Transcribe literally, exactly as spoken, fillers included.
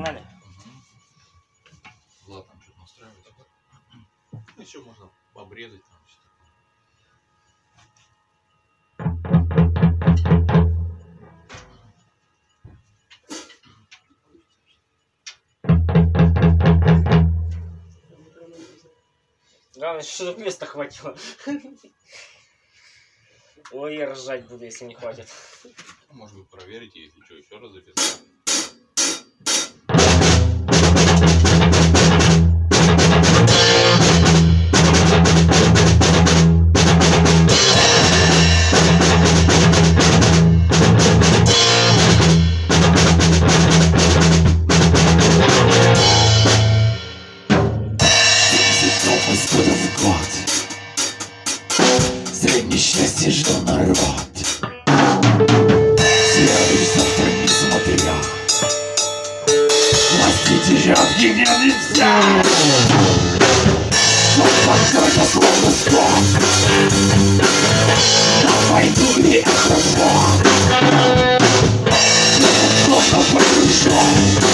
Погнали. Влад там что-то настраивает. Еще можно обрезать там что-то. Главное, чтобы места хватило. Ой, я ржать буду, если не хватит. Может быть, проверите, если что, еще раз записать. Среднее счастье ждал народ. Серый завтра не смотря. Власти держат где нельзя. Но подкрыто словно скот. На войну и охрану. Словно погружен.